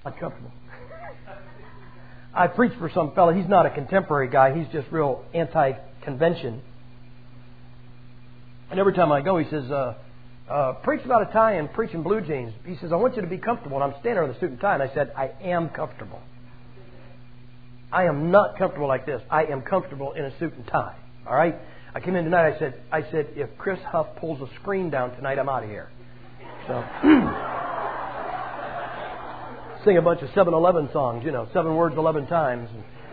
Uncomfortable. I preach for some fella. He's not a contemporary guy. He's just real anti-convention. And every time I go, he says, preach about a tie and preach in blue jeans. He says, I want you to be comfortable. And I'm standing there in a suit and tie. And I said, I am comfortable. I am not comfortable like this. I am comfortable in a suit and tie. All right? I came in tonight. I said, if Chris Huff pulls a screen down tonight, I'm out of here. So, sing a bunch of 7-Eleven songs, 7 words 11 times.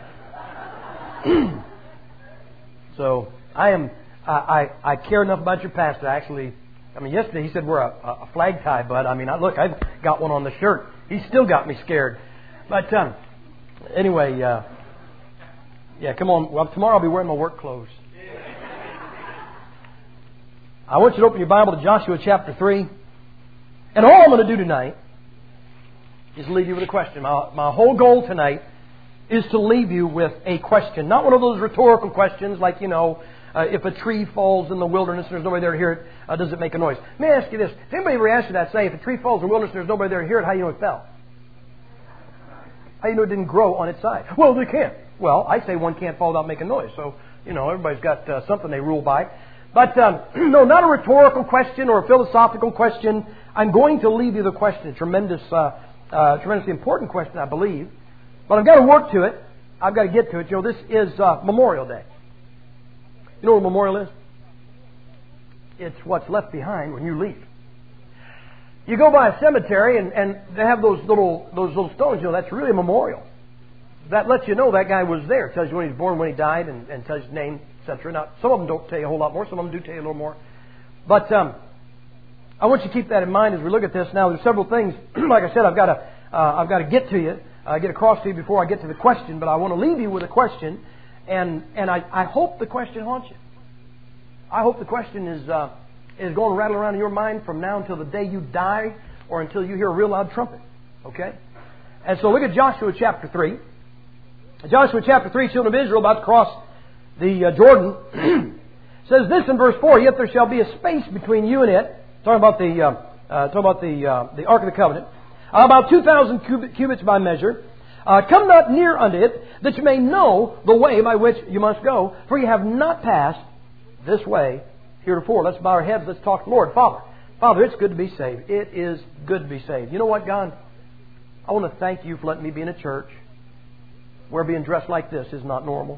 So I care enough about your pastor. Actually, yesterday he said we're a flag tie, but look, I've got one on the shirt. He still got me scared. But anyway, come on. Well, tomorrow I'll be wearing my work clothes. I want you to open your Bible to Joshua chapter 3. And all I'm going to do tonight is leave you with a question. My whole goal tonight is to leave you with a question. Not one of those rhetorical questions like, if a tree falls in the wilderness and there's nobody there to hear it, does it make a noise? Let me ask you this. If anybody ever asked you that, say, if a tree falls in the wilderness and there's nobody there to hear it, how do you know it fell? How do you know it didn't grow on its side? Well, they can't. Well, I say one can't fall without making noise. So, everybody's got something they rule by. But, no, not a rhetorical question or a philosophical question. I'm going to leave you the question, a tremendously important question, I believe. But I've got to work to it. I've got to get to it. This is Memorial Day. You know what a memorial is? It's what's left behind when you leave. You go by a cemetery and they have those little stones. That's really a memorial. That lets you know that guy was there. It tells you when he was born, when he died, and tells you his name, etc. Now, some of them don't tell you a whole lot more. Some of them do tell you a little more. But I want you to keep that in mind as we look at this. Now, there's several things. Like I said, I've got to get to you, get across to you before I get to the question. But I want to leave you with a question, and I hope the question haunts you. I hope the question is going to rattle around in your mind from now until the day you die, or until you hear a real loud trumpet. Okay? And so look at Joshua chapter 3. Joshua chapter 3, children of Israel about to cross the Jordan. Says this in verse 4, yet there shall be a space between you and it. Talking about the Ark of the Covenant. About 2,000 cubits by measure. Come not near unto it, that you may know the way by which you must go, for you have not passed this way heretofore. Let's bow our heads. Let's talk to the Lord. Father, it's good to be saved. It is good to be saved. You know what, God? I want to thank you for letting me be in a church where being dressed like this is not normal.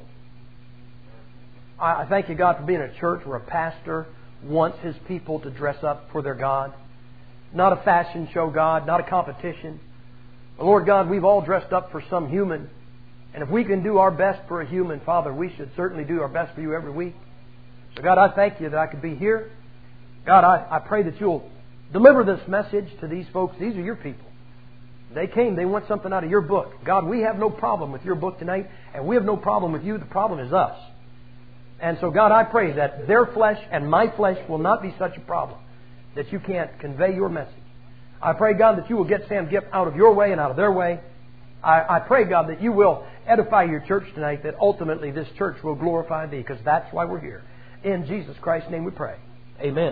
I thank you, God, for being in a church where a pastor wants his people to dress up for their God. Not a fashion show, God. Not a competition. But Lord God, we've all dressed up for some human. And if we can do our best for a human, Father, we should certainly do our best for you every week. So God, I thank you that I could be here. God, I pray that you'll deliver this message to these folks. These are your people. They came, they want something out of your book. God, we have no problem with your book tonight, and we have no problem with you. The problem is us. And so, God, I pray that their flesh and my flesh will not be such a problem that you can't convey your message. I pray, God, that you will get Sam Gipp out of your way and out of their way. I pray, God, that you will edify your church tonight, that ultimately this church will glorify Thee, because that's why we're here. In Jesus Christ's name we pray. Amen.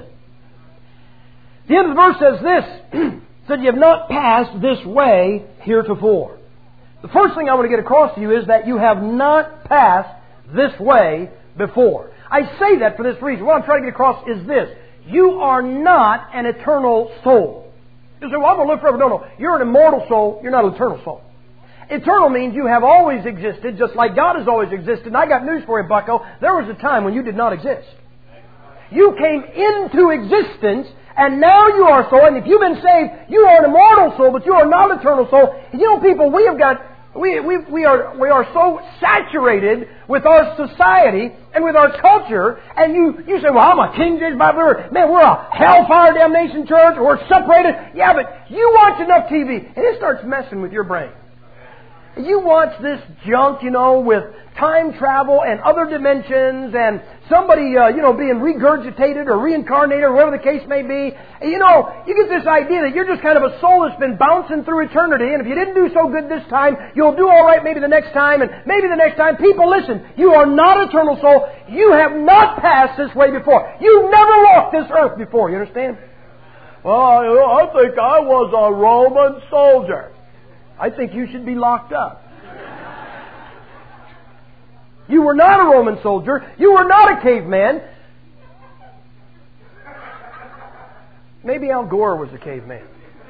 The end of the verse says this, said, you have not passed this way heretofore. The first thing I want to get across to you is that you have not passed this way before. I say that for this reason. What I'm trying to get across is this. You are not an eternal soul. You say, well, I'm going to live forever. No. You're an immortal soul. You're not an eternal soul. Eternal means you have always existed, just like God has always existed. And I got news for you, bucko. There was a time when you did not exist. You came into existence, and now you are soul. And if you've been saved, you are an immortal soul, but you are not an eternal soul. And you know, people, we are so saturated with our society and with our culture. And you say, well, I'm a King James Bible. Man, we're a hellfire damnation church. We're separated. Yeah, but you watch enough TV, and it starts messing with your brain. You watch this junk, with time travel and other dimensions and somebody, being regurgitated or reincarnated or whatever the case may be. You get this idea that you're just kind of a soul that's been bouncing through eternity, and if you didn't do so good this time, you'll do all right maybe the next time, and maybe the next time. People, listen, you are not an eternal soul. You have not passed this way before. You never walked this earth before. You understand? Well, I think I was a Roman soldier. I think you should be locked up. You were not a Roman soldier. You were not a caveman. Maybe Al Gore was a caveman.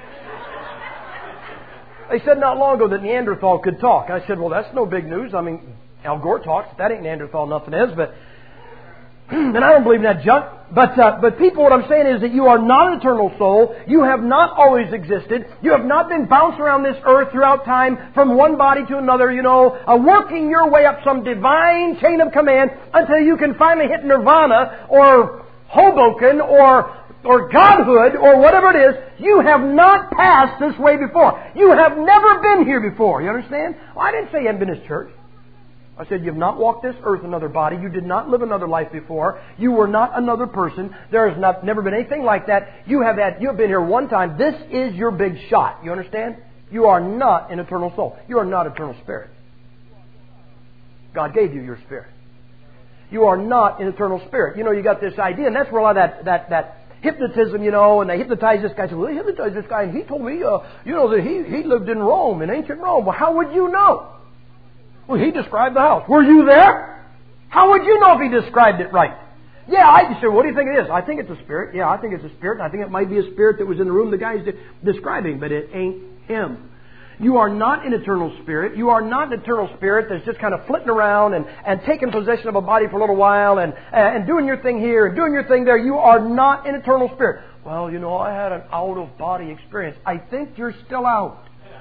They said not long ago that Neanderthal could talk. I said, well, that's no big news. I mean, Al Gore talks. That ain't Neanderthal, nothing is. But and I don't believe in that junk. But people, what I'm saying is that you are not an eternal soul. You have not always existed. You have not been bounced around this earth throughout time from one body to another, working your way up some divine chain of command until you can finally hit nirvana or Hoboken or Godhood or whatever it is. You have not passed this way before. You have never been here before. You understand? Well, I didn't say you haven't been in this church. I said you have not walked this earth another body. You did not live another life before. You were not another person. There has never been anything like that. You have been here one time. This is your big shot. You understand? You are not an eternal soul. You are not eternal spirit. God gave you your spirit. You are not an eternal spirit. You got this idea, and that's where a lot of that hypnotism, and they hypnotize this guy. Well, they hypnotized this guy, and he told me, that he lived in Rome, in ancient Rome. Well, how would you know? Well, he described the house. Were you there? How would you know if he described it right? Yeah, I said, what do you think it is? I think it's a spirit. Yeah, I think it's a spirit. And I think it might be a spirit that was in the room the guy's describing, but it ain't him. You are not an eternal spirit. You are not an eternal spirit that's just kind of flitting around and taking possession of a body for a little while and doing your thing here and doing your thing there. You are not an eternal spirit. Well, I had an out-of-body experience. I think you're still out.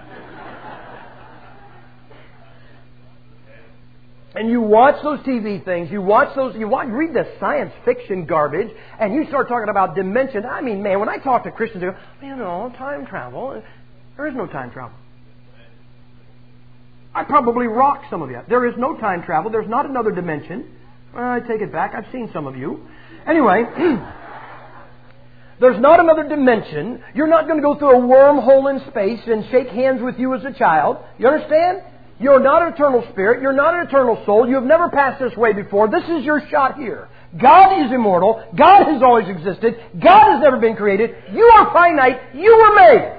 And you watch those TV things, you read the science fiction garbage, and you start talking about dimension. I mean, man, when I talk to Christians, they go, time travel. There is no time travel. I probably rock some of you. There is no time travel. There's not another dimension. I take it back. I've seen some of you. Anyway, there's not another dimension. You're not going to go through a wormhole in space and shake hands with you as a child. You understand? You're not an eternal spirit. You're not an eternal soul. You have never passed this way before. This is your shot here. God is immortal. God has always existed. God has never been created. You are finite. You were made.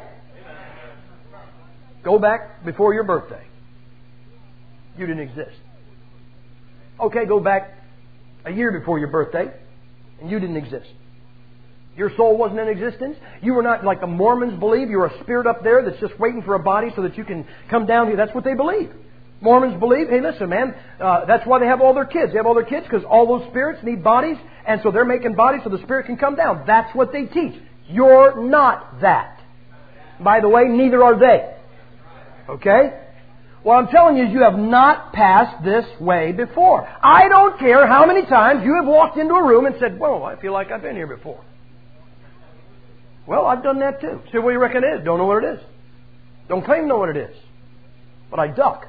Go back before your birthday. You didn't exist. Okay, go back a year before your birthday, and you didn't exist. Your soul wasn't in existence. You were not like the Mormons believe. You're a spirit up there that's just waiting for a body so that you can come down here. That's what they believe. Mormons believe, hey, listen, man, that's why they have all their kids. They have all their kids because all those spirits need bodies, and so they're making bodies so the spirit can come down. That's what they teach. You're not that. By the way, neither are they. Okay? What I'm telling you is you have not passed this way before. I don't care how many times you have walked into a room and said, whoa, I feel like I've been here before. Well, I've done that too. So what do you reckon it is? Don't know what it is. Don't claim to know what it is. But I duck.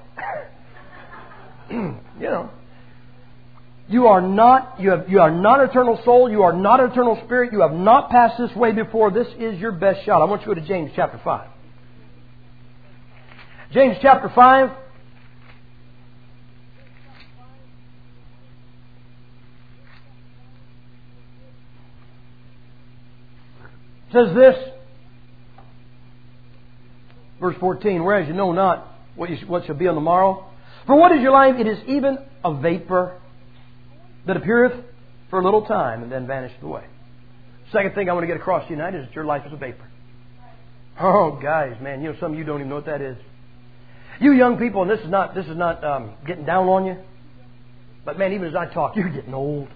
You are not an eternal soul. You are not an eternal spirit. You have not passed this way before. This is your best shot. I want you to go to James chapter 5. James chapter 5. Says this, verse 14, whereas you know not what shall be on the morrow. For what is your life? It is even a vapor that appeareth for a little time and then vanisheth away. Second thing I want to get across to you tonight is that your life is a vapor. Oh, guys, man, some of you don't even know what that is. You young people, and this is not getting down on you, but man, even as I talk, you're getting old.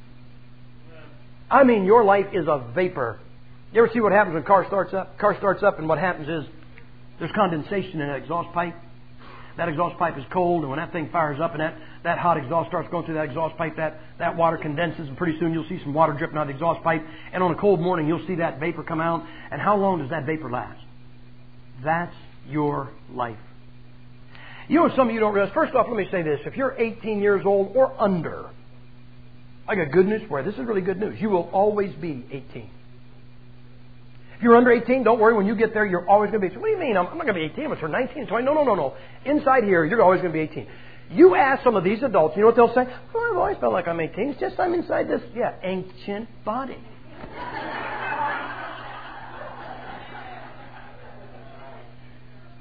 I mean, your life is a vapor. You ever see what happens when a car starts up? Car starts up, and what happens is there's condensation in an exhaust pipe. That exhaust pipe is cold, and when that thing fires up and that hot exhaust starts going through that exhaust pipe, that water condenses, and pretty soon you'll see some water dripping out of the exhaust pipe. And on a cold morning, you'll see that vapor come out. And how long does that vapor last? That's your life. Some of you don't realize. First off, let me say this. If you're 18 years old or under, I got good news for you. This is really good news. You will always be 18. If you're under 18, don't worry. When you get there, you're always going to be 18. What do you mean? I'm not going to be 18. I'm going to turn 19, 20. No. Inside here, you're always going to be 18. You ask some of these adults, you know what they'll say? Well, I've always felt like I'm 18. It's just I'm inside this, ancient body.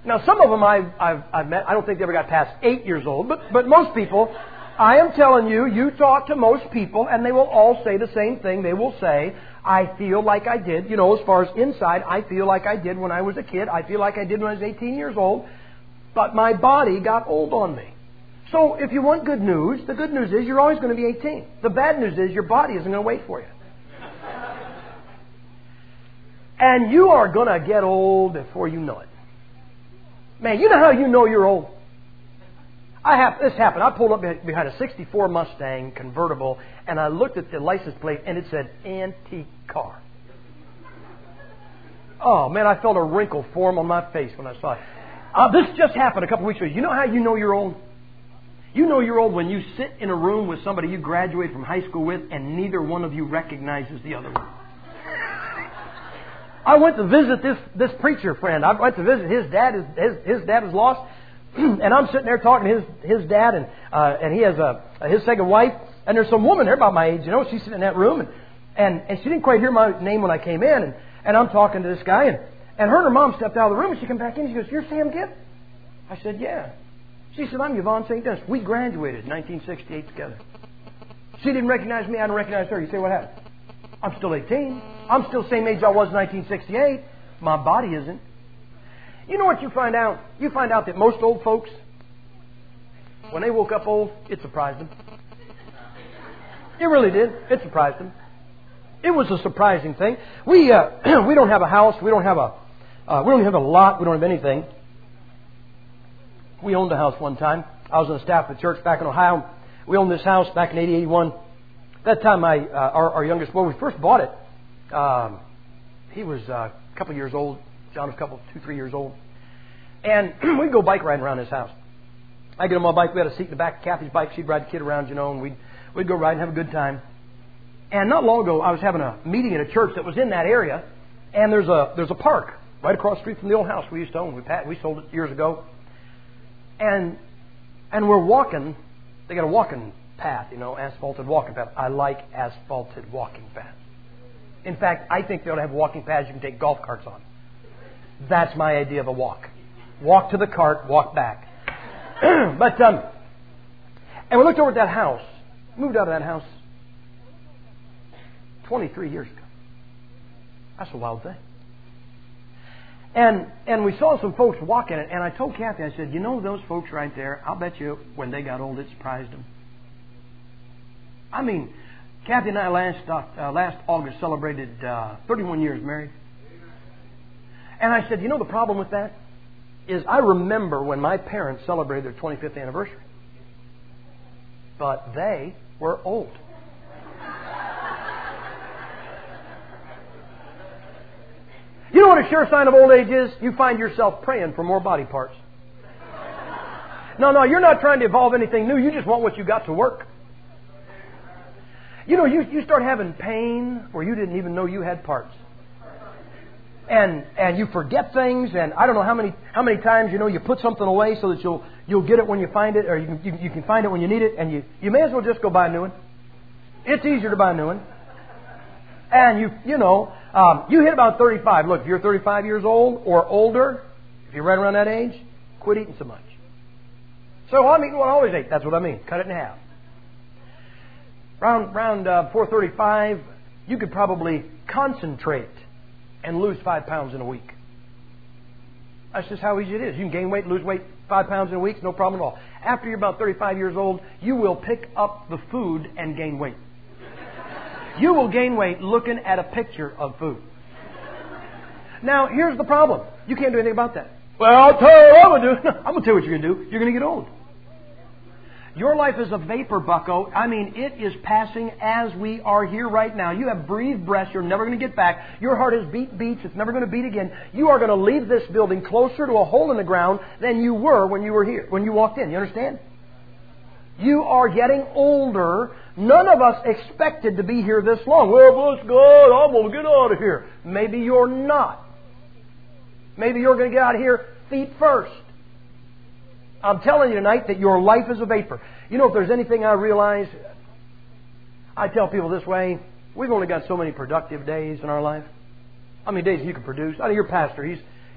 Now, some of them I've met, I don't think they ever got past 8 years old, but most people, I am telling you, you talk to most people and they will all say the same thing. They will say, I feel like I did, as far as inside, I feel like I did when I was a kid. I feel like I did when I was 18 years old. But my body got old on me. So if you want good news, the good news is you're always going to be 18. The bad news is your body isn't going to wait for you. And you are going to get old before you know it. Man, you know how you know you're old? This happened. I pulled up behind a 64 Mustang convertible, and I looked at the license plate, and it said antique car. Oh, man, I felt a wrinkle form on my face when I saw it. This just happened a couple weeks ago. You know how you know you're old? You know you're old when you sit in a room with somebody you graduated from high school with, and neither one of you recognizes the other one. I went to visit this preacher friend. I went to visit his dad. His dad is lost. And I'm sitting there talking to his dad, and he has his second wife. And there's some woman there about my age, She's sitting in that room, and she didn't quite hear my name when I came in. And I'm talking to this guy, and her and her mom stepped out of the room, and she came back in. She goes, "You're Sam Gibb?" I said, "Yeah." She said, "I'm Yvonne St. Dennis. We graduated in 1968 together." She didn't recognize me. I didn't recognize her. You say, what happened? I'm still 18. I'm still the same age I was in 1968. My body isn't. You know what you find out? You find out that most old folks, when they woke up old, it surprised them. It really did. It surprised them. It was a surprising thing. We don't have a house. We don't have a lot. We don't have anything. We owned a house one time. I was on the staff of the church back in Ohio. We owned this house back in 80-81. That time, our youngest boy, we first bought it. He was a couple years old. John was 2-3 years old. And we'd go bike riding around his house. I'd get on my bike. We had a seat in the back of Kathy's bike. She'd ride the kid around, and we'd go ride and have a good time. And not long ago, I was having a meeting at a church that was in that area. And there's a park right across the street from the old house we used to own. We sold it years ago. And we're walking. They got a walking path, asphalted walking path. I like asphalted walking paths. In fact, I think they ought to have walking paths you can take golf carts on. That's my idea of a walk. Walk to the cart, walk back. And we looked over at that house. Moved out of that house 23 years ago. That's a wild thing. And we saw some folks walking it, and I told Kathy, I said, those folks right there, I'll bet you when they got old, it surprised them. I mean, Kathy and I last August celebrated 31 years married. And I said, the problem with that is I remember when my parents celebrated their 25th anniversary. But they were old. You know what a sure sign of old age is? You find yourself praying for more body parts. No, you're not trying to evolve anything new. You just want what you got to work. You start having pain where you didn't even know you had parts. And you forget things, and I don't know how many times you put something away so that you'll get it when you find it, or you can find it when you need it, and you may as well just go buy a new one. It's easier to buy a new one. And you hit about 35. Look, if you're 35 years old or older, if you're right around that age, quit eating so much. So I'm eating what I always ate. That's what I mean. Cut it in half. Around 435, you could probably concentrate and lose 5 pounds in a week. That's just how easy it is. You can gain weight, lose weight, 5 pounds in a week, no problem at all. After you're about 35 years old, you will pick up the food and gain weight. You will gain weight looking at a picture of food. Now, here's the problem. You can't do anything about that. Well, I'll tell you what I'm going to do. I'm going to tell you what you're going to do. You're going to get old. Your life is a vapor, bucko. I mean, it is passing as we are here right now. You have breathed breaths you're never going to get back. Your heart has beat beats. It's never going to beat again. You are going to leave this building closer to a hole in the ground than you were when you were here, when you walked in. You understand? You are getting older. None of us expected to be here this long. Well, bless God, I'm going to get out of here. Maybe you're not. Maybe you're going to get out of here feet first. I'm telling you tonight that your life is a vapor. If there's anything I realize, I tell people this way, we've only got so many productive days in our life. How many days you can produce? I know your pastor, he's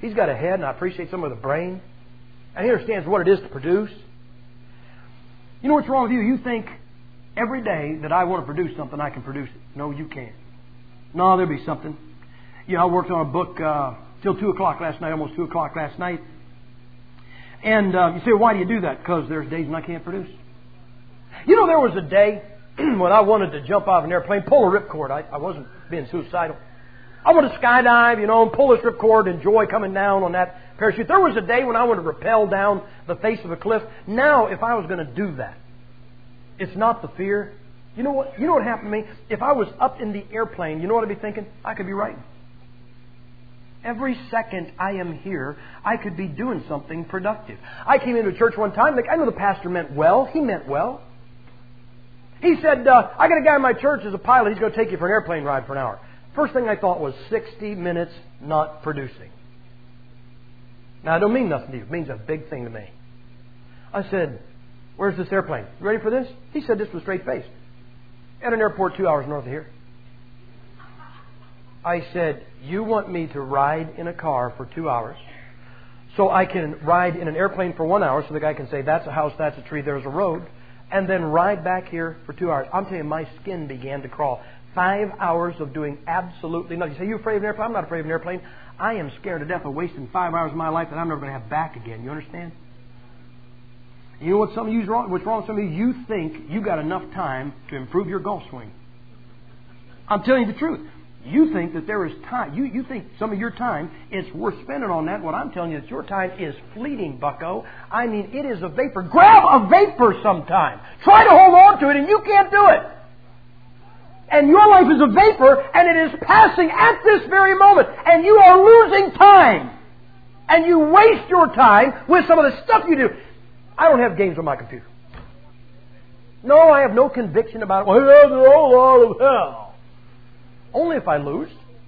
He's got a head, and I appreciate some of the brain. And he understands what it is to produce. You know what's wrong with you? You think every day that I want to produce something, I can produce it. No, you can't. No, there'll be something. You know, I worked on a book till 2 o'clock last night, almost 2 o'clock last night. And you say, why do you do that? Because there's days when I can't produce. You know, there was a day when I wanted to jump off an airplane, pull a ripcord. I wasn't being suicidal. I wanted to skydive, you know, and pull this ripcord, enjoy coming down on that parachute. There was a day when I wanted to rappel down the face of a cliff. Now, if I was going to do that, it's not the fear. You know what? You know what happened to me? If I was up in the airplane, you know what I'd be thinking? I could be writing. Every second I am here, I could be doing something productive. I came into a church one time. I know the pastor meant well. He meant well. He said, I got a guy in my church as a pilot. He's going to take you for an airplane ride for an hour. First thing I thought was 60 minutes not producing. Now, I don't mean nothing to you. It means a big thing to me. I said, where's this airplane? You ready for this? He said this with a straight face. At an airport 2 hours north of here. I said, you want me to ride in a car for 2 hours so I can ride in an airplane for 1 hour so the guy can say, that's a house, that's a tree, there's a road, and then ride back here for 2 hours. I'm telling you, my skin began to crawl. 5 hours of doing absolutely nothing. You say, you afraid of an airplane? I'm not afraid of an airplane. I am scared to death of wasting 5 hours of my life that I'm never going to have back again. You understand? You know what some of you's wrong? What's wrong with some of you? You think you got enough time to improve your golf swing. I'm telling you the truth. You think that there is time. You think some of your time is worth spending on that. What I'm telling you is your time is fleeting, bucko. I mean, it is a vapor. Grab a vapor sometime. Try to hold on to it, and you can't do it. And your life is a vapor, and it is passing at this very moment. And you are losing time. And you waste your time with some of the stuff you do. I don't have games on my computer. No, I have no conviction about it. Well, they're all out of hell. Only if I lose.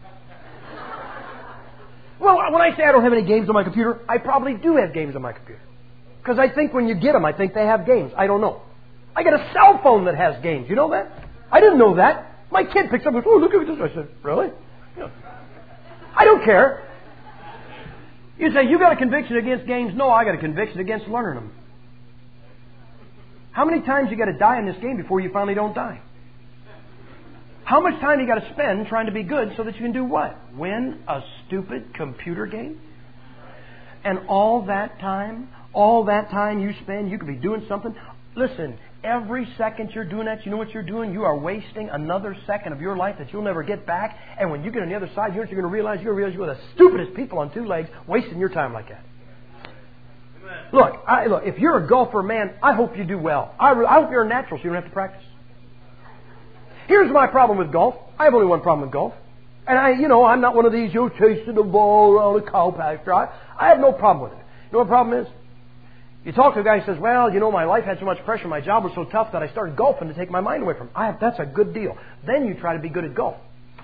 Well, when I say I don't have any games on my computer, I probably do have games on my computer. Because I think when you get them, I think they have games. I don't know. I got a cell phone that has games. You know that? I didn't know that. My kid picks up and goes, oh, look at this. I said, really? Yeah. I don't care. You say, you got a conviction against games? No, I got a conviction against learning them. How many times you got to die in this game before you finally don't die? How much time you got to spend trying to be good so that you can do what? Win a stupid computer game? And all that time you spend, you could be doing something. Listen, every second you're doing that, you know what you're doing? You are wasting another second of your life that you'll never get back. And when you get on the other side, you know what you're going to realize? You're going to realize you're the stupidest people on two legs wasting your time like that. Look, if you're a golfer, man, I hope you do well. I hope you're a natural so you don't have to practice. Here's my problem with golf. I have only one problem with golf. And I'm not one of these, you're chasing the ball around a cow pasture. I have no problem with it. You know what the problem is? You talk to a guy who says, well, my life had so much pressure, my job was so tough that I started golfing to take my mind away from it. That's a good deal. Then you try to be good at golf.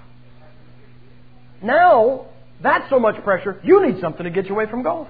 Now, that's so much pressure, you need something to get you away from golf.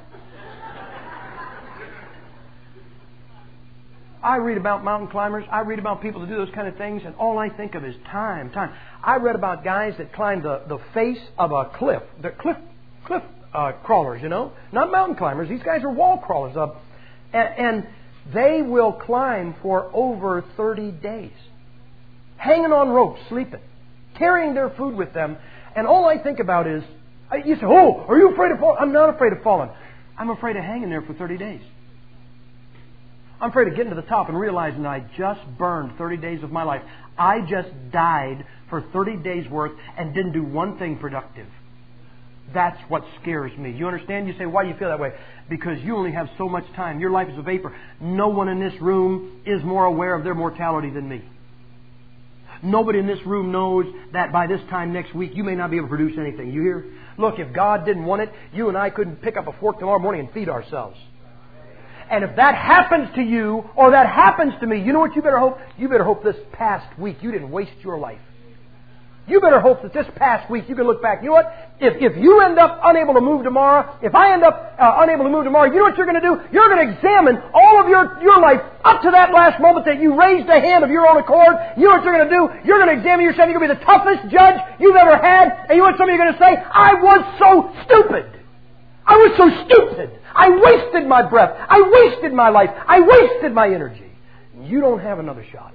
I read about mountain climbers. I read about people that do those kind of things, and all I think of is time. I read about guys that climb the face of a cliff. They're cliff crawlers, not mountain climbers. These guys are wall crawlers. And they will climb for over 30 days, hanging on ropes, sleeping, carrying their food with them. And all I think about is, you say, oh, are you afraid of falling? I'm not afraid of falling. I'm afraid of hanging there for 30 days. I'm afraid of getting to the top and realizing that I just burned 30 days of my life. I just died for 30 days' worth and didn't do one thing productive. That's what scares me. You understand? You say, why do you feel that way? Because you only have so much time. Your life is a vapor. No one in this room is more aware of their mortality than me. Nobody in this room knows that by this time next week you may not be able to produce anything. You hear? Look, if God didn't want it, you and I couldn't pick up a fork tomorrow morning and feed ourselves. And if that happens to you, or that happens to me, you know what you better hope? You better hope this past week you didn't waste your life. You better hope that this past week you can look back. You know what? If you end up unable to move tomorrow, if I end up unable to move tomorrow, you know what you're going to do? You're going to examine all of your life up to that last moment that you raised a hand of your own accord. You know what you're going to do? You're going to examine yourself. You're going to be the toughest judge you've ever had. And you know what some of you are going to say? I was so stupid. I was so stupid. I wasted my breath. I wasted my life. I wasted my energy. You don't have another shot.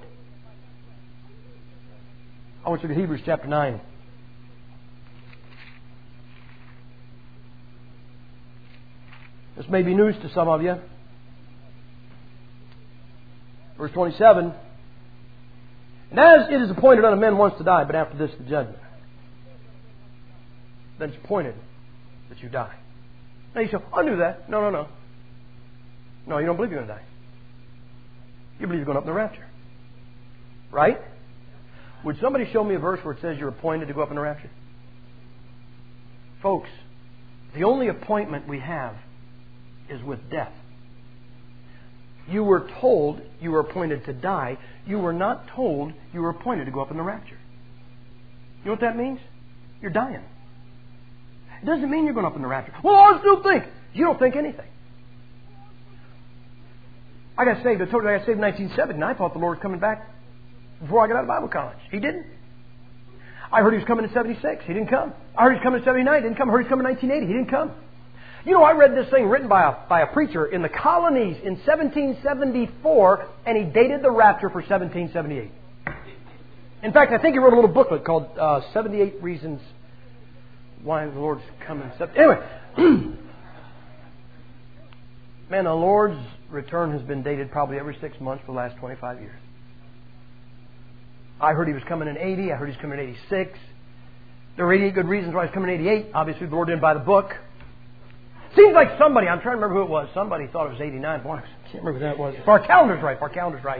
I want you to look at Hebrews chapter 9. This may be news to some of you. Verse 27. And as it is appointed unto men once to die, but after this the judgment. Then it's appointed that you die. Now you say, I knew that. No. No, you don't believe you're going to die. You believe you're going up in the rapture. Right? Would somebody show me a verse where it says you're appointed to go up in the rapture? Folks, the only appointment we have is with death. You were told you were appointed to die. You were not told you were appointed to go up in the rapture. You know what that means? You're dying. It doesn't mean you're going up in the rapture. Well, I still think. You don't think anything. I got saved. I told you I got saved in 1970, and I thought the Lord was coming back before I got out of Bible college. He didn't. I heard He was coming in 76. He didn't come. I heard He was coming in 79. He didn't come. I heard He was coming in 1980. He didn't come. You know, I read this thing written by a preacher in the colonies in 1774, and he dated the rapture for 1778. In fact, I think he wrote a little booklet called 78 Reasons Why the Lord's Coming. Anyway, man, the Lord's return has been dated probably every 6 months for the last 25 years. I heard He was coming in 80. I heard He was coming in 86. There were 88 good reasons why He was coming in 88. Obviously, the Lord didn't buy the book. Seems like somebody, I'm trying to remember who it was. Somebody thought it was 89. Boy, I can't remember who that was. If our calendar's right.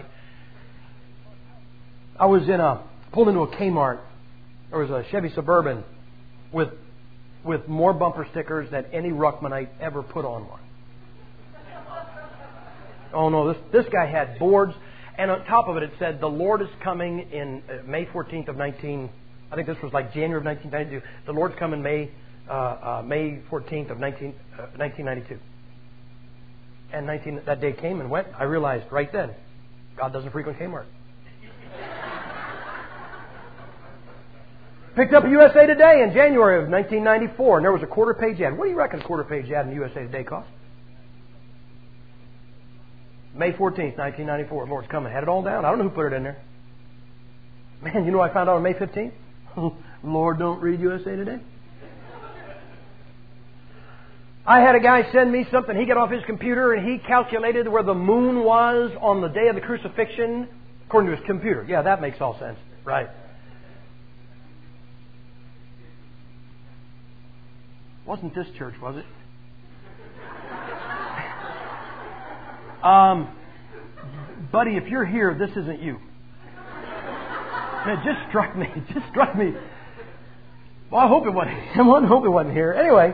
I was pulled into a Kmart. There was a Chevy Suburban with more bumper stickers than any Ruckmanite ever put on one. Oh no, this guy had boards, and on top of it said, "The Lord is coming in May 14th of 19." I think this was like January of 1992. The Lord's coming May 14th of 1992. And that day came and went. I realized right then, God doesn't frequent Kmart. Picked up a USA Today in January of 1994, and there was a quarter-page ad. What do you reckon a quarter-page ad in USA Today cost? May 14th, 1994. The Lord's coming. Had it all down. I don't know who put it in there. Man, you know what I found out on May 15th? Lord, don't read USA Today. I had a guy send me something. He got off his computer and he calculated where the moon was on the day of the crucifixion according to his computer. Yeah, that makes all sense. Right. Wasn't this church, was it? Buddy, if you're here, this isn't you. It just struck me. Well, I hope it wasn't. I hope it wasn't here. Anyway.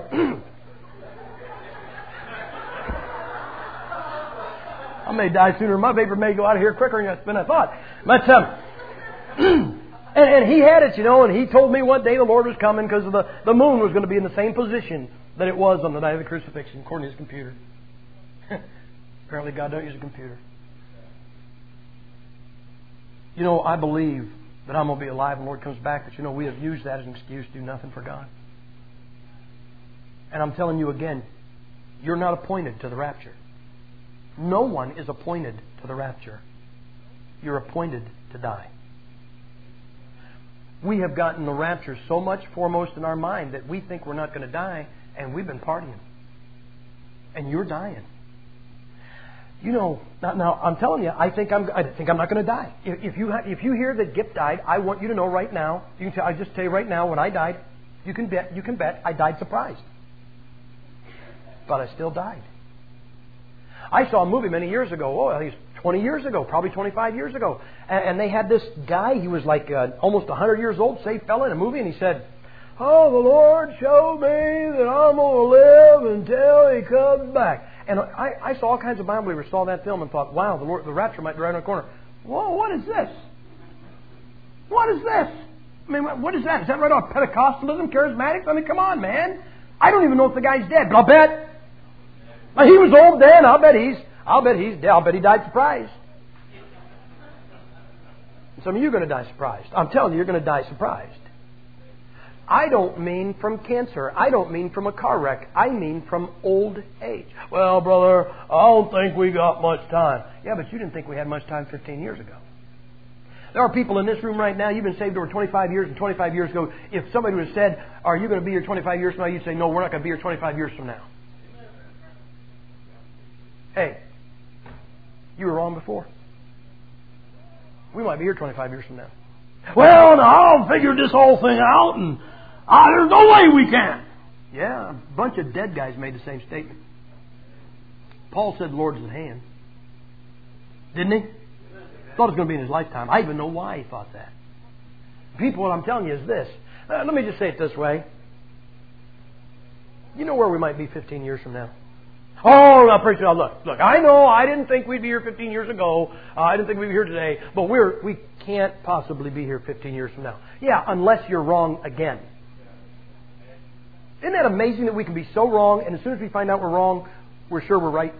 I may die sooner. My vapor may go out of here quicker than I thought. But, and he had it, and he told me one day the Lord was coming because the moon was going to be in the same position that it was on the night of the crucifixion, according to his computer. Apparently God don't use a computer. I believe that I'm going to be alive when the Lord comes back, but we have used that as an excuse to do nothing for God. And I'm telling you again, you're not appointed to the rapture. No one is appointed to the rapture. You're appointed to die. We have gotten the rapture so much foremost in our mind that we think we're not going to die, and we've been partying. And you're dying. Now I'm telling you, I think I'm not going to die. If you hear that Gip died, I want you to know right now. I just tell you right now, when I died, you can bet I died surprised, but I still died. I saw a movie many years ago. I think it's 20 years ago, probably 25 years ago, and they had this guy. He was like almost 100 years old, saved fella in a movie, and he said, "Oh, the Lord showed me that I'm going to live until He comes back." And I saw all kinds of Bible believers saw that film and thought, wow, the rapture might be right around the corner. Whoa, what is this? What is this? I mean, what is that? Is that right off Pentecostalism, charismatics? I mean, come on, man. I don't even know if the guy's dead, but I'll bet. He was old then. I'll bet he's dead. I'll bet he died surprised. Some of you are going to die surprised. I'm telling you, you're going to die surprised. I don't mean from cancer. I don't mean from a car wreck. I mean from old age. Well, brother, I don't think we got much time. Yeah, but you didn't think we had much time 15 years ago. There are people in this room right now, you've been saved over 25 years, and 25 years ago, if somebody would have said, are you going to be here 25 years from now? You'd say, no, we're not going to be here 25 years from now. Hey, you were wrong before. We might be here 25 years from now. Well, now I'll figure this whole thing out, and there's no way we can. Yeah, a bunch of dead guys made the same statement. Paul said the Lord is at hand. Didn't he? Thought it was going to be in his lifetime. I even know why he thought that. People, what I'm telling you is this. Let me just say it this way. You know where we might be 15 years from now? Oh, now, preacher, now look, I know I didn't think we'd be here 15 years ago. I didn't think we'd be here today. But we can't possibly be here 15 years from now. Yeah, unless you're wrong again. Isn't that amazing that we can be so wrong, and as soon as we find out we're wrong, we're sure we're right?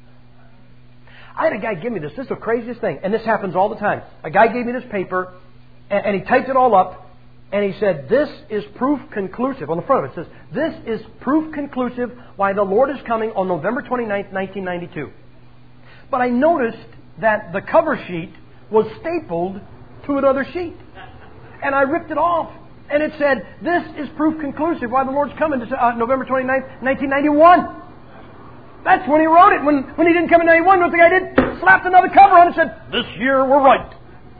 I had a guy give me this. This is the craziest thing. And this happens all the time. A guy gave me this paper, and he typed it all up, and he said, this is proof conclusive. On the front of it, it says, this is proof conclusive why the Lord is coming on November 29th, 1992. But I noticed that the cover sheet was stapled to another sheet. And I ripped it off. And it said, this is proof conclusive why the Lord's coming to November 29th, 1991. That's when he wrote it. When he didn't come in 91, what the guy did? Slapped another cover on it and said, this year we're right.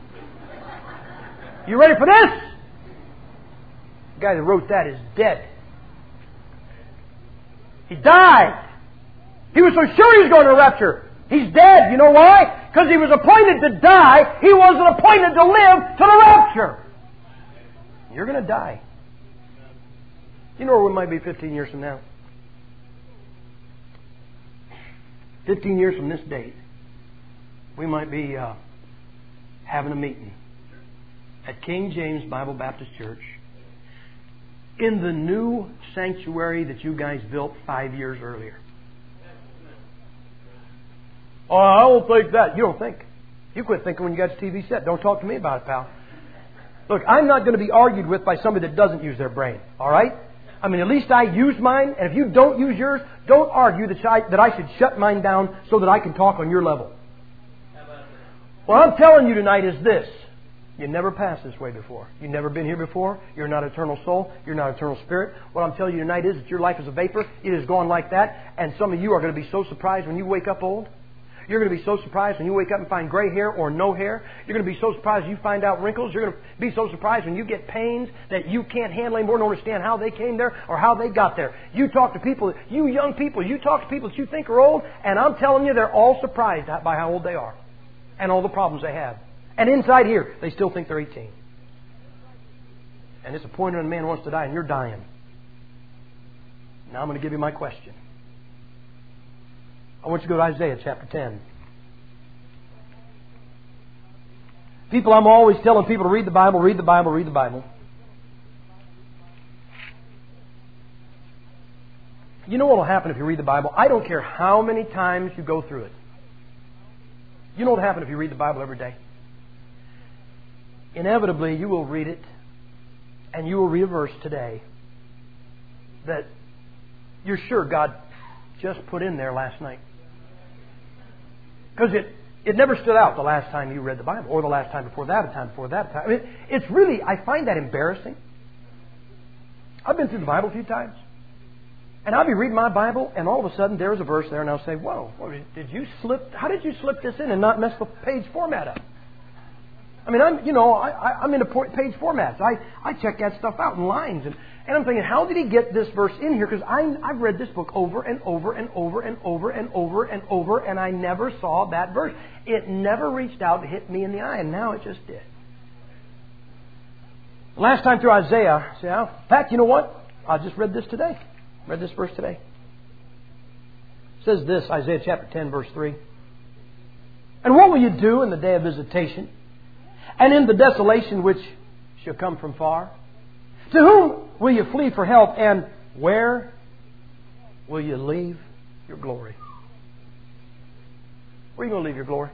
You ready for this? The guy that wrote that is dead. He died. He was so sure he was going to rapture. He's dead. You know why? Because he was appointed to die. He wasn't appointed to live to the rapture. You're going to die. You know where we might be 15 years from now? 15 years from this date, we might be having a meeting at King James Bible Baptist Church in the new sanctuary that you guys built 5 years earlier. Oh, I don't think that. You don't think. You quit thinking when you got your TV set. Don't talk to me about it, pal. Look, I'm not going to be argued with by somebody that doesn't use their brain. All right? I mean, at least I use mine, and if you don't use yours, don't argue that I should shut mine down so that I can talk on your level. What I'm telling you tonight is this. You never passed this way before. You've never been here before. You're not eternal soul. You're not eternal spirit. What I'm telling you tonight is that your life is a vapor. It is gone like that. And some of you are going to be so surprised when you wake up old. You're going to be so surprised when you wake up and find gray hair or no hair. You're going to be so surprised when you find out wrinkles. You're going to be so surprised when you get pains that you can't handle anymore, nor understand how they came there or how they got there. You talk to people, you young people, you talk to people that you think are old, and I'm telling you, they're all surprised by how old they are and all the problems they have. And inside here, they still think they're 18. And it's appointed when a man wants to die, and you're dying. Now I'm going to give you my question. I want you to go to Isaiah chapter 10. People, I'm always telling people to read the Bible, read the Bible, read the Bible. You know what will happen if you read the Bible? I don't care how many times you go through it. You know what will happen if you read the Bible every day? Inevitably, you will read it, and you will read a verse today that you're sure God just put in there last night. Because it never stood out the last time you read the Bible, or the last time before that, a time before that. I mean, it's really, I find that embarrassing. I've been through the Bible a few times. And I'll be reading my Bible, and all of a sudden there's a verse there, and I'll say, whoa, how did you slip this in and not mess the page format up? I mean, I'm into page formats. I check that stuff out in lines. And I'm thinking, how did he get this verse in here? Because I've read this book over and over and over and over and over and over, and I never saw that verse. It never reached out to hit me in the eye, and now it just did. Last time through Isaiah, I said, in fact, you know what? I just read this today. Read this verse today. It says this, Isaiah chapter 10, verse 3. And what will you do in the day of visitation? And in the desolation which shall come from far? To whom will you flee for help? And where will you leave your glory? Where are you going to leave your glory?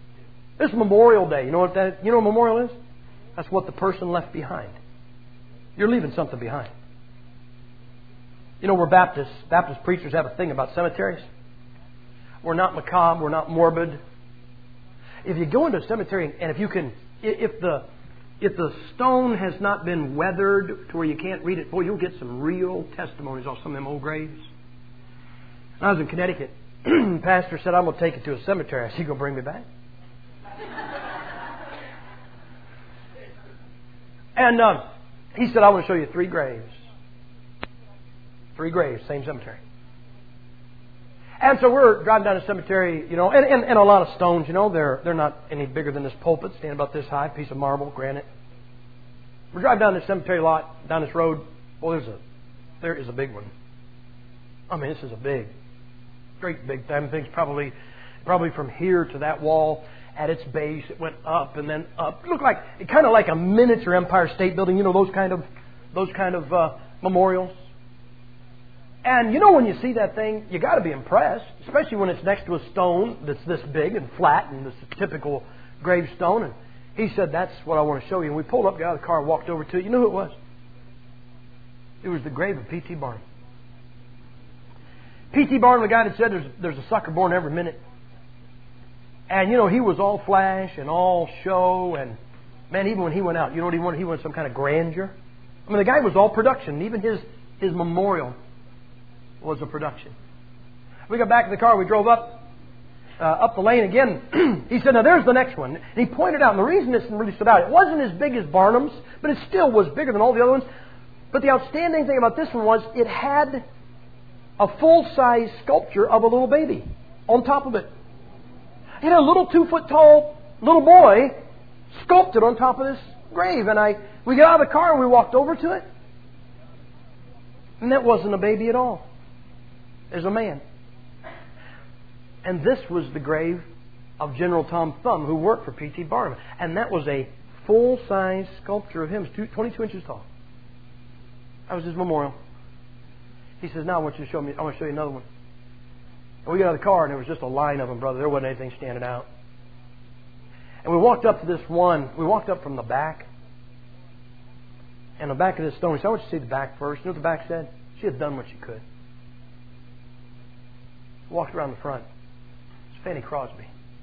This Memorial Day. You know what Memorial is? That's what the person left behind. You're leaving something behind. You know, we're Baptists. Baptist preachers have a thing about cemeteries. We're not macabre. We're not morbid. If you go into a cemetery and if the stone has not been weathered to where you can't read it, boy, you'll get some real testimonies off some of them old graves. When I was in Connecticut, the pastor said, I'm going to take you to a cemetery. I said, you going to bring me back? And he said, I want to show you 3 graves. 3 graves, same cemetery. And so we're driving down the cemetery, you know, and a lot of stones, you know, they're not any bigger than this pulpit, standing about this high, piece of marble, granite. We're driving down this cemetery lot, down this road. Well, there is a big one. I mean, this is a great big thing. Thing's probably from here to that wall. At its base, it went up and then up. It looked kind of like a miniature Empire State Building. You know, those kind of memorials. And you know, when you see that thing, you got to be impressed, especially when it's next to a stone that's this big and flat and this typical gravestone. And he said, "That's what I want to show you." And we pulled up, got out of the car, and walked over to it. You know who it was? It was the grave of P.T. Barnum. P.T. Barnum, the guy that said there's a sucker born every minute. And, you know, he was all flash and all show. And, man, even when he went out, you know what he wanted? He wanted some kind of grandeur. I mean, the guy was all production. Even his memorial was a production. We got back in the car. We drove up the lane again. He said, now, there's the next one. And he pointed out, and the reason this really stood out, it wasn't as big as Barnum's, but it still was bigger than all the other ones. But the outstanding thing about this one was it had a full-size sculpture of a little baby on top of it. It had a little 2-foot-tall little boy sculpted on top of this grave. And we got out of the car and we walked over to it. And that wasn't a baby at all. There's a man. And this was the grave of General Tom Thumb, who worked for P.T. Barnum. And that was a full-size sculpture of him, 22 inches tall. That was his memorial. He says, now I want to show you another one. And we got out of the car and there was just a line of them, brother. There wasn't anything standing out. And we walked up to this one. We walked up from the back. And the back of this stone, he said, I want you to see the back first. You know what the back said? She had done what she could. Walked around the front. It's Fanny Crosby.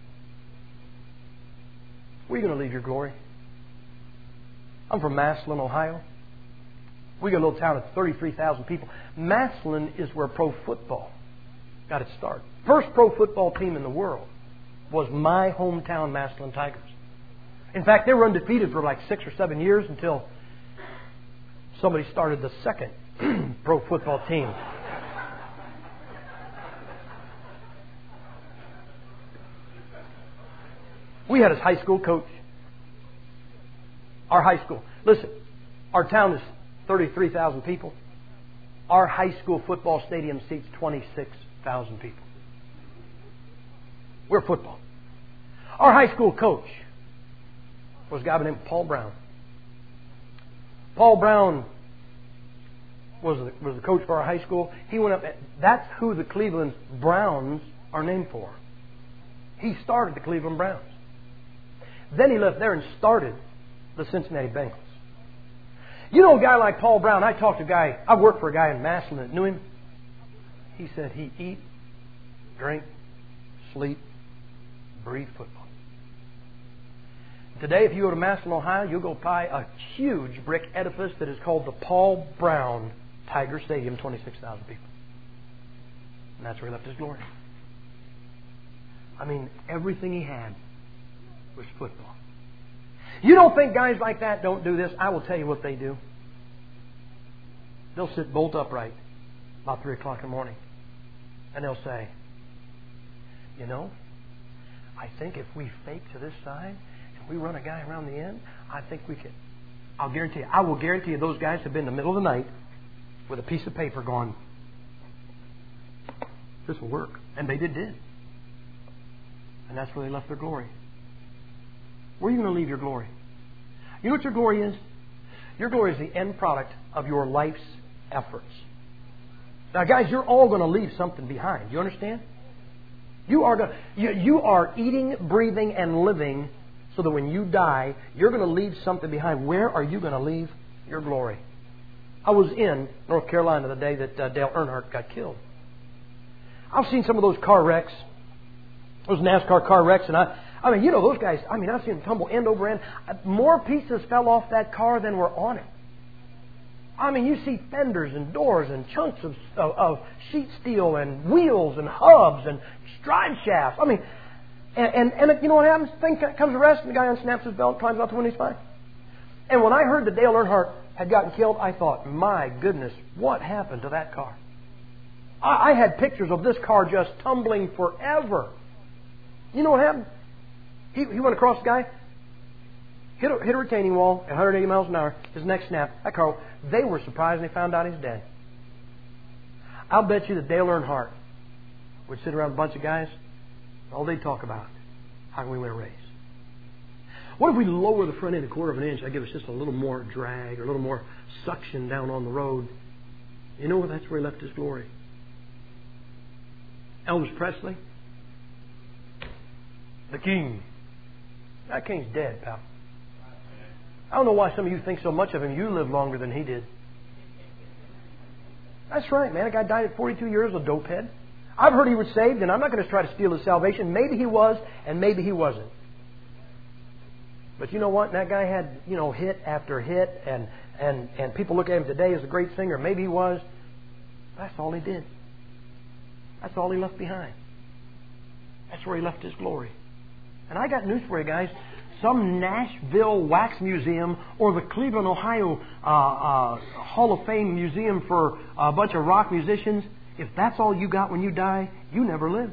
Where are you going to leave your glory? I'm from Massillon, Ohio. We got a little town of 33,000 people. Massillon is where pro football got its start. First pro football team in the world was my hometown Massillon Tigers. In fact, they were undefeated for like 6 or 7 years until somebody started the second pro football team. We had a high school coach. Our high school. Listen, our town is 33,000 people. Our high school football stadium seats 26,000 people. We're football. Our high school coach was a guy named Paul Brown. Paul Brown was the coach for our high school. He went up. That's who the Cleveland Browns are named for. He started the Cleveland Browns. Then he left there and started the Cincinnati Bengals. You know a guy like Paul Brown, I worked for a guy in Massillon that knew him. He said he eat, drink, sleep, breathe football. Today, if you go to Massillon, Ohio, you'll go by a huge brick edifice that is called the Paul Brown Tiger Stadium, 26,000 people. And that's where he left his glory. I mean, everything he had was football. You don't think guys like that don't do this? I will tell you what they do. They'll sit bolt upright about 3 o'clock in the morning. And they'll say, you know, I think if we fake to this side and we run a guy around the end, I think we can. I will guarantee you those guys have been in the middle of the night with a piece of paper going, this will work. And they did. And that's where they left their glory. Where are you going to leave your glory? You know what your glory is? Your glory is the end product of your life's efforts. Now, guys, you're all going to leave something behind. You understand? You are eating, breathing, and living so that when you die, you're going to leave something behind. Where are you going to leave your glory? I was in North Carolina the day that Dale Earnhardt got killed. I've seen some of those car wrecks, those NASCAR car wrecks, and I mean, you know, those guys, I mean, I've seen them tumble end over end. More pieces fell off that car than were on it. I mean, you see fenders and doors and chunks of sheet steel and wheels and hubs and drive shafts. I mean, and you know what happens? Thing comes to rest, and the guy unsnaps his belt, climbs out the window, he's fine. And when I heard that Dale Earnhardt had gotten killed, I thought, my goodness, what happened to that car? I had pictures of this car just tumbling forever. You know what happened? He went across the guy, hit a retaining wall at 180 miles an hour. His neck snapped. That car, they were surprised when they found out he's dead. I'll bet you that Dale Earnhardt would sit around a bunch of guys, all they'd talk about, how can we win a race? What if we lower the front end a quarter of an inch? That'd give us just a little more drag or a little more suction down on the road. You know, that's where he left his glory. Elvis Presley, the king. That king's dead, pal. I don't know why some of you think so much of him. You lived longer than he did. That's right, man. A guy died at 42 years, a dopehead. I've heard he was saved, and I'm not going to try to steal his salvation. Maybe he was, and maybe he wasn't. But you know what? That guy had, you know, hit after hit, and people look at him today as a great singer. Maybe he was. That's all he did. That's all he left behind. That's where he left his glory. And I got news for you guys. Some Nashville Wax Museum or the Cleveland, Ohio Hall of Fame Museum for a bunch of rock musicians, if that's all you got when you die, you never lived.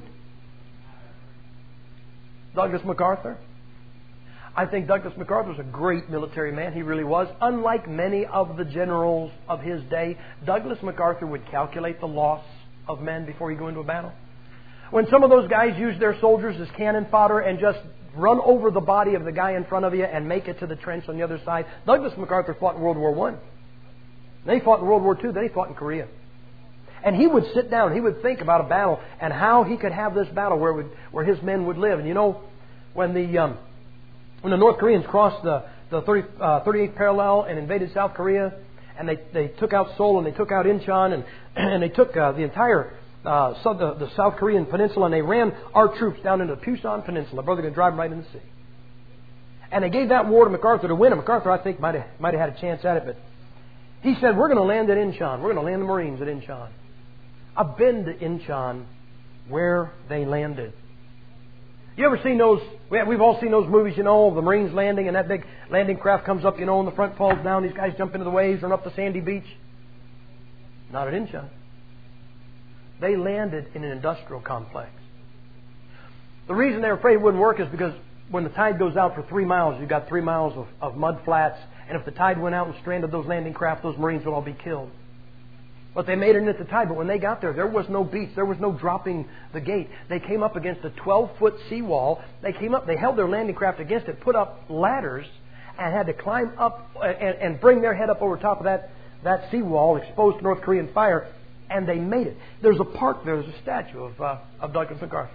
Douglas MacArthur. I think Douglas MacArthur was a great military man. He really was. Unlike many of the generals of his day, Douglas MacArthur would calculate the loss of men before you go into a battle. When some of those guys used their soldiers as cannon fodder and just run over the body of the guy in front of you and make it to the trench on the other side, Douglas MacArthur fought in World War I. Then he fought in World War II. Then he fought in Korea. And he would sit down. He would think about a battle and how he could have this battle where his men would live. And you know, when the North Koreans crossed the 38th parallel and invaded South Korea, and they took out Seoul and they took out Incheon and they took the entire the South Korean peninsula, and they ran our troops down into the Pusan Peninsula. Brother, going to drive them right in the sea. And they gave that war to MacArthur to win. And MacArthur, I think, might have had a chance at it, but he said, we're going to land at Incheon. We're going to land the Marines at Incheon. I've been to Incheon where they landed. You ever seen those? We've all seen those movies, you know, the Marines landing, and that big landing craft comes up, you know, and the front falls down. These guys jump into the waves, run up the sandy beach. Not at Incheon. They landed in an industrial complex. The reason they were afraid it wouldn't work is because when the tide goes out for 3 miles, you've got 3 miles of mud flats. And if the tide went out and stranded those landing craft, those Marines would all be killed. But they made it in at the tide. But when they got there was no beach. There was no dropping the gate. They came up against a 12-foot seawall. They came up. They held their landing craft against it, put up ladders, and had to climb up and bring their head up over top of that seawall exposed to North Korean fire. And they made it. There's a park there. There's a statue of Douglas MacArthur.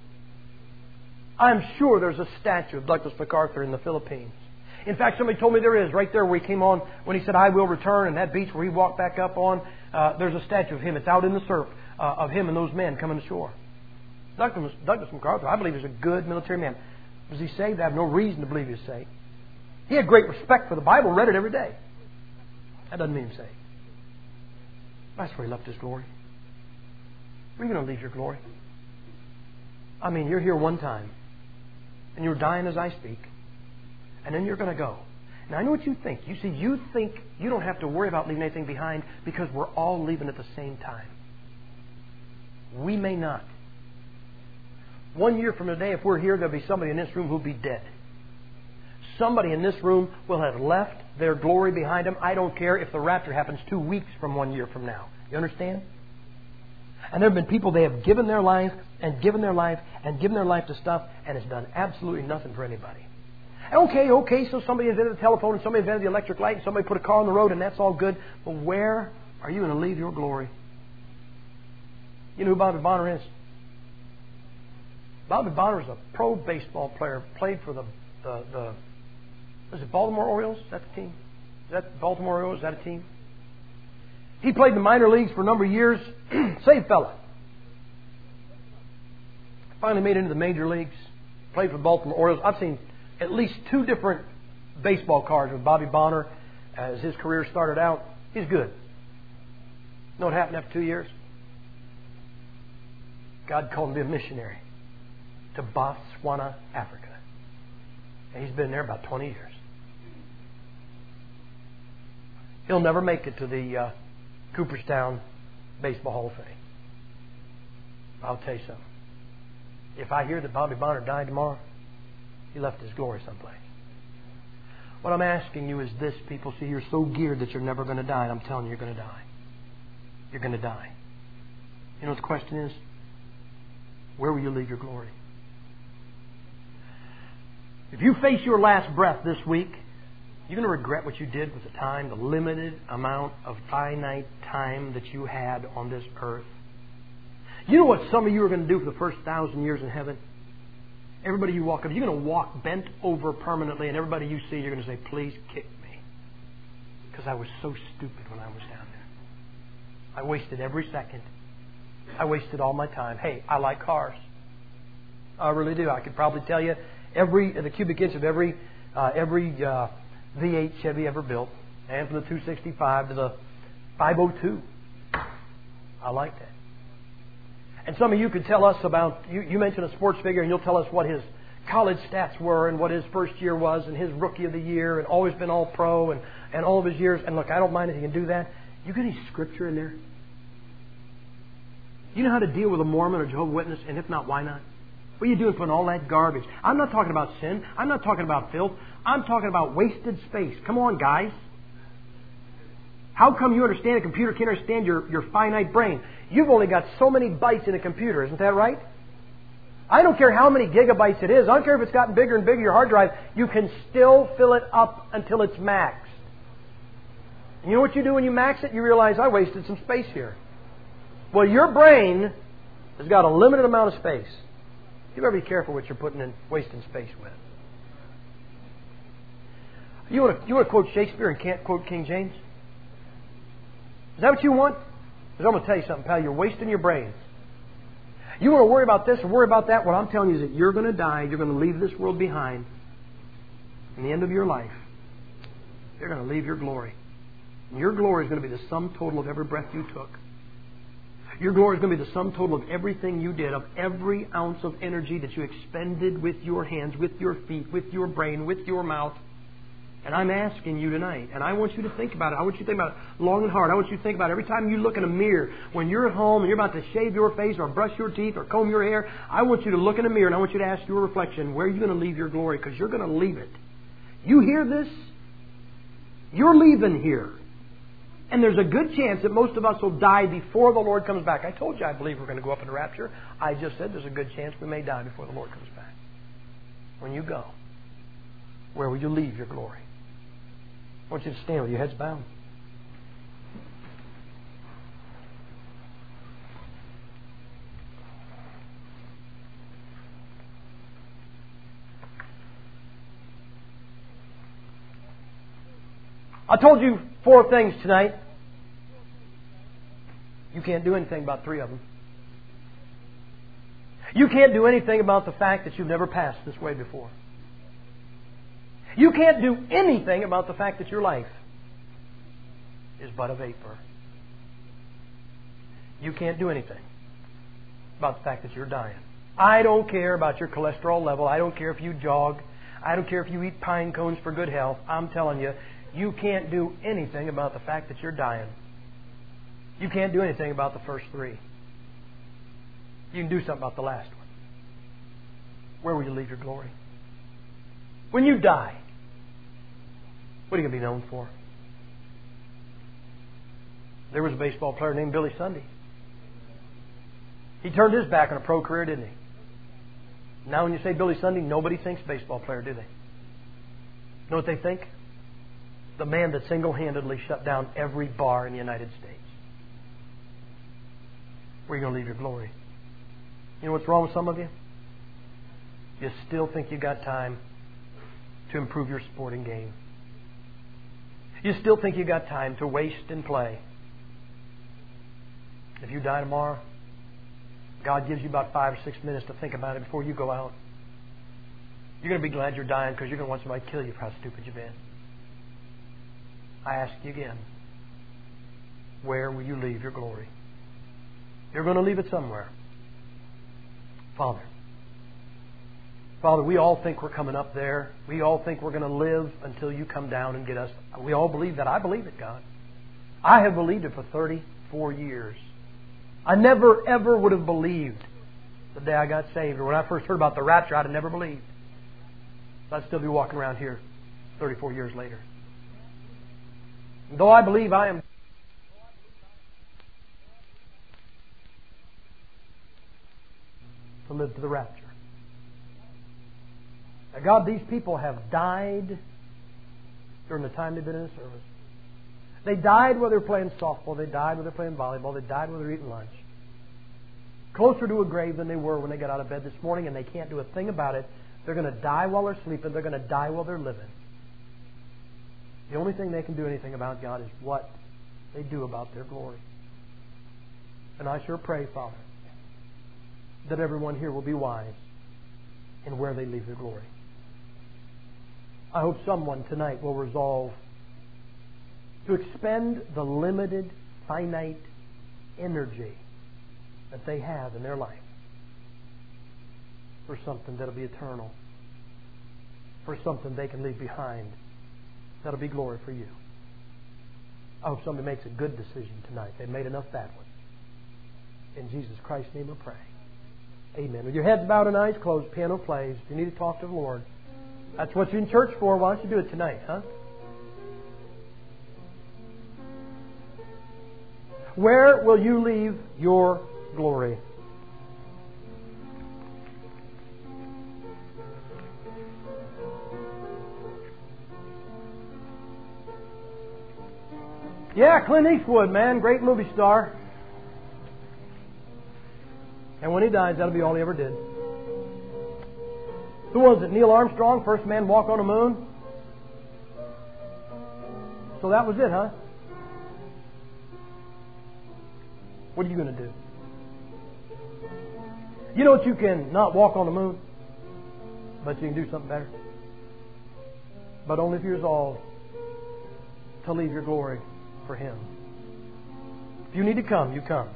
I'm sure there's a statue of Douglas MacArthur in the Philippines. In fact, somebody told me there is, right there where he came on when he said, I will return, and that beach where he walked back up on, there's a statue of him. It's out in the surf of him and those men coming ashore. Douglas MacArthur, I believe, is a good military man. Was he saved? I have no reason to believe he was saved. He had great respect for the Bible, read it every day. That doesn't mean he's saved. That's where he left his glory. Where are you going to leave your glory? I mean, you're here one time, and you're dying as I speak, and then you're going to go. Now, I know what you think. You see, you think you don't have to worry about leaving anything behind because we're all leaving at the same time. We may not. 1 year from today, if we're here, there'll be somebody in this room who'll be dead. Somebody in this room will have left their glory behind them. I don't care if the rapture happens 2 weeks from 1 year from now. You understand? And there have been people, they have given their life and given their life and given their life to stuff, and it's done absolutely nothing for anybody. Okay, so somebody invented the telephone and somebody invented the electric light and somebody put a car on the road and that's all good. But where are you going to leave your glory? You know who Bobby Bonner is? Bobby Bonner is a pro baseball player, played for the is it Baltimore Orioles? Is that the team? Is that Baltimore Orioles? Is that a team? He played in the minor leagues for a number of years. Saved fella. Finally made it into the major leagues. Played for the Baltimore Orioles. I've seen at least 2 different baseball cards with Bobby Bonner as his career started out. He's good. You know what happened after 2 years? God called him to be a missionary to Botswana, Africa. And he's been there about 20 years. He'll never make it to the Cooperstown Baseball Hall of Fame. I'll tell you something. If I hear that Bobby Bonner died tomorrow, he left his glory someplace. What I'm asking you is this, people. See, you're so geared that you're never going to die. And I'm telling you, you're going to die. You're going to die. You know what the question is? Where will you leave your glory? If you face your last breath this week, you're going to regret what you did with the time, the limited amount of finite time that you had on this earth. You know what some of you are going to do for the first 1,000 years in heaven? Everybody you walk up, you're going to walk bent over permanently, and everybody you see, you're going to say, please kick me. Because I was so stupid when I was down there. I wasted every second. I wasted all my time. Hey, I like cars. I really do. I could probably tell you the cubic inch of every V8 Chevy ever built, and from the 265 to the 502. I like that. And some of you could tell us about, you mentioned a sports figure, and you'll tell us what his college stats were and what his first year was and his rookie of the year and always been all pro and all of his years. And look, I don't mind if you can do that. You got any scripture in there? You know how to deal with a Mormon or Jehovah's Witness? And if not, why not? What are you doing putting all that garbage? I'm not talking about sin. I'm not talking about filth. I'm talking about wasted space. Come on, guys. How come you understand a computer can't understand your finite brain? You've only got so many bytes in a computer. Isn't that right? I don't care how many gigabytes it is. I don't care if it's gotten bigger and bigger, your hard drive. You can still fill it up until it's maxed. And you know what you do when you max it? You realize, I wasted some space here. Well, your brain has got a limited amount of space. You better be careful what you're putting in, wasting space with. You want to quote Shakespeare and can't quote King James? Is that what you want? Because I'm going to tell you something, pal. You're wasting your brains. You want to worry about this or worry about that? What I'm telling you is that you're going to die. You're going to leave this world behind. In the end of your life, you're going to leave your glory. And your glory is going to be the sum total of every breath you took. Your glory is going to be the sum total of everything you did, of every ounce of energy that you expended with your hands, with your feet, with your brain, with your mouth. And I'm asking you tonight, and I want you to think about it. I want you to think about it long and hard. I want you to think about it every time you look in a mirror, when you're at home and you're about to shave your face or brush your teeth or comb your hair. I want you to look in a mirror and I want you to ask your reflection, where are you going to leave your glory? Because you're going to leave it. You hear this? You're leaving here. And there's a good chance that most of us will die before the Lord comes back. I told you I believe we're going to go up in the rapture. I just said there's a good chance we may die before the Lord comes back. When you go, where will you leave your glory? I want you to stand with your heads bowed. I told you 4 things tonight. You can't do anything about 3 of them. You can't do anything about the fact that you've never passed this way before. You can't do anything about the fact that your life is but a vapor. You can't do anything about the fact that you're dying. I don't care about your cholesterol level. I don't care if you jog. I don't care if you eat pine cones for good health. I'm telling you, you can't do anything about the fact that you're dying. You can't do anything about the first 3. You can do something about the last one. Where will you leave your glory? When you die, what are you going to be known for? There was a baseball player named Billy Sunday. He turned his back on a pro career, didn't he? Now when you say Billy Sunday, nobody thinks baseball player, do they? You know what they think? The man that single-handedly shut down every bar in the United States. Where are you going to leave your glory? You know what's wrong with some of you? You still think you got time to improve your sporting game. You still think you got time to waste and play. If you die tomorrow, God gives you about 5 or 6 minutes to think about it before you go out. You're going to be glad you're dying because you're going to want somebody to kill you for how stupid you've been. I ask you again, where will you leave your glory? You're going to leave it somewhere. Father, we all think we're coming up there. We all think we're going to live until you come down and get us. We all believe that. I believe it, God. I have believed it for 34 years. I never, ever would have believed the day I got saved, or when I first heard about the rapture, I'd have never believed. I'd still be walking around here 34 years later. And though I believe I am to live to the rapture. Now, God, these people have died during the time they've been in the service. They died while they were playing softball. They died while they were playing volleyball. They died while they were eating lunch. Closer to a grave than they were when they got out of bed this morning, and they can't do a thing about it. They're going to die while they're sleeping. They're going to die while they're living. The only thing they can do anything about, God, is what they do about their glory. And I sure pray, Father, that everyone here will be wise in where they leave their glory. I hope someone tonight will resolve to expend the limited, finite energy that they have in their life for something that'll be eternal, for something they can leave behind that'll be glory for you. I hope somebody makes a good decision tonight. They've made enough bad ones. In Jesus Christ's name we pray. Amen. With your heads bowed and eyes closed, piano plays. If you need to talk to the Lord, that's what you're in church for. Why don't you do it tonight, huh? Where will you leave your glory? Yeah, Clint Eastwood, man. Great movie star. And when he dies, that'll be all he ever did. Who was it? Neil Armstrong, first man to walk on the moon? So that was it, huh? What are you going to do? You know what? You can not walk on the moon, but you can do something better. But only if you resolve to leave your glory for Him. If you need to come, you come.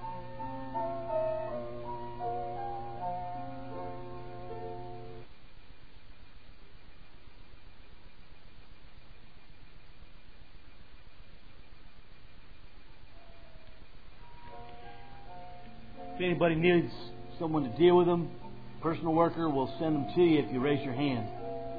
If anybody needs someone to deal with them, personal worker will send them to you if you raise your hand.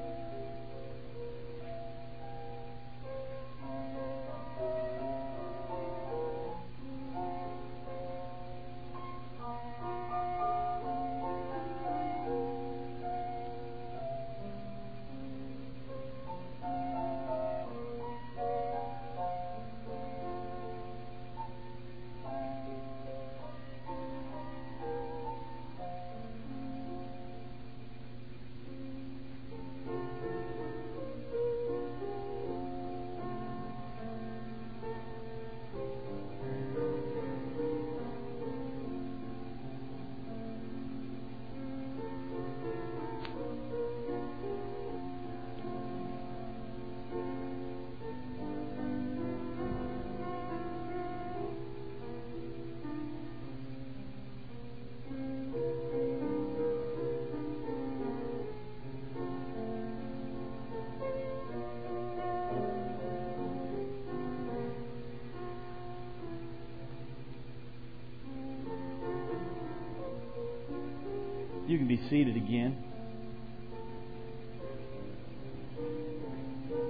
You can be seated again.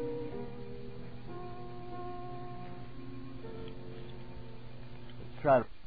Let's try to